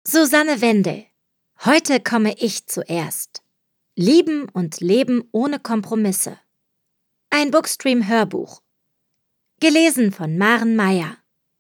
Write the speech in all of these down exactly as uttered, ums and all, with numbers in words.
Susanne Wendel. Heute komme ich zuerst. Lieben und Leben ohne Kompromisse. Ein Bookstream-Hörbuch. Gelesen von Maren Meyer.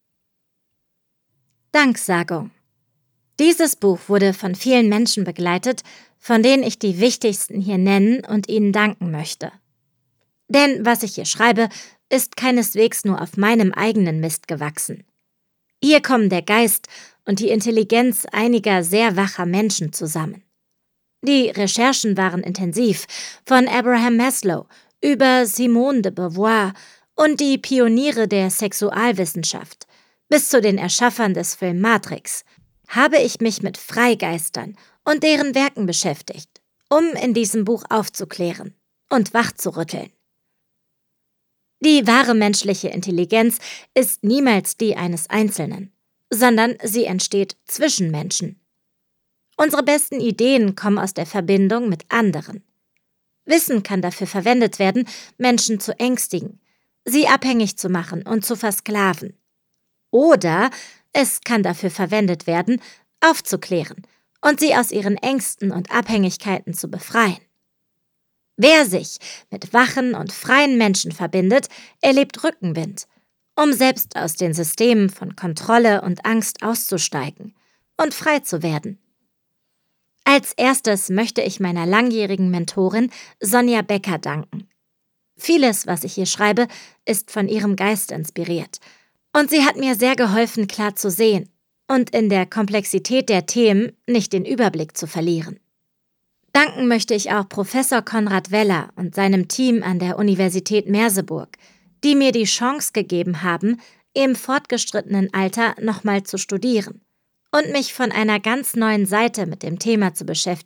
Danksagung. Dieses Buch wurde von vielen Menschen begleitet, von denen ich die wichtigsten hier nennen und ihnen danken möchte. Denn was ich hier schreibe, ist keineswegs nur auf meinem eigenen Mist gewachsen. Hier kommen der Geist und die Intelligenz einiger sehr wacher Menschen zusammen. Die Recherchen waren intensiv, von Abraham Maslow über Simone de Beauvoir und die Pioniere der Sexualwissenschaft bis zu den Erschaffern des Film Matrix habe ich mich mit Freigeistern und deren Werken beschäftigt, um in diesem Buch aufzuklären und wachzurütteln. Die wahre menschliche Intelligenz ist niemals die eines Einzelnen, sondern sie entsteht zwischen Menschen. Unsere besten Ideen kommen aus der Verbindung mit anderen. Wissen kann dafür verwendet werden, Menschen zu ängstigen, sie abhängig zu machen und zu versklaven. Oder es kann dafür verwendet werden, aufzuklären und sie aus ihren Ängsten und Abhängigkeiten zu befreien. Wer sich mit wachen und freien Menschen verbindet, erlebt Rückenwind, um selbst aus den Systemen von Kontrolle und Angst auszusteigen und frei zu werden. Als erstes möchte ich meiner langjährigen Mentorin Sonja Becker danken. Vieles, was ich hier schreibe, ist von ihrem Geist inspiriert. Und sie hat mir sehr geholfen, klar zu sehen und in der Komplexität der Themen nicht den Überblick zu verlieren. Danken möchte ich auch Professor Konrad Weller und seinem Team an der Universität Merseburg, die mir die Chance gegeben haben, im fortgeschrittenen Alter nochmal zu studieren und mich von einer ganz neuen Seite mit dem Thema zu beschäftigen,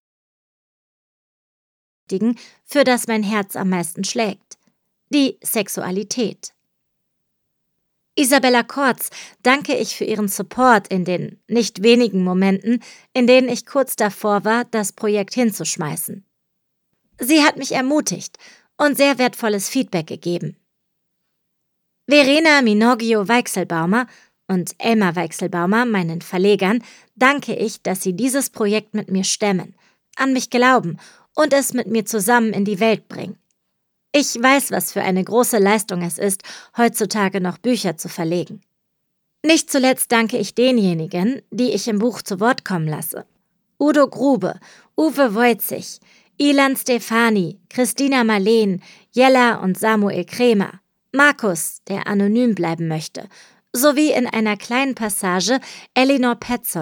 für das mein Herz am meisten schlägt: die Sexualität. Isabella Kortz danke ich für ihren Support in den nicht wenigen Momenten, in denen ich kurz davor war, das Projekt hinzuschmeißen. Sie hat mich ermutigt und sehr wertvolles Feedback gegeben. Verena Minoggio-Weichselbaumer und Elmar Weichselbaumer, meinen Verlegern, danke ich, dass sie dieses Projekt mit mir stemmen, an mich glauben und es mit mir zusammen in die Welt bringen. Ich weiß, was für eine große Leistung es ist, heutzutage noch Bücher zu verlegen. Nicht zuletzt danke ich denjenigen, die ich im Buch zu Wort kommen lasse. Udo Grube, Uwe Wojcich, Ilan Stefani, Christina Marleen, Jella und Samuel Krämer, Markus, der anonym bleiben möchte, sowie in einer kleinen Passage Elinor Petzold.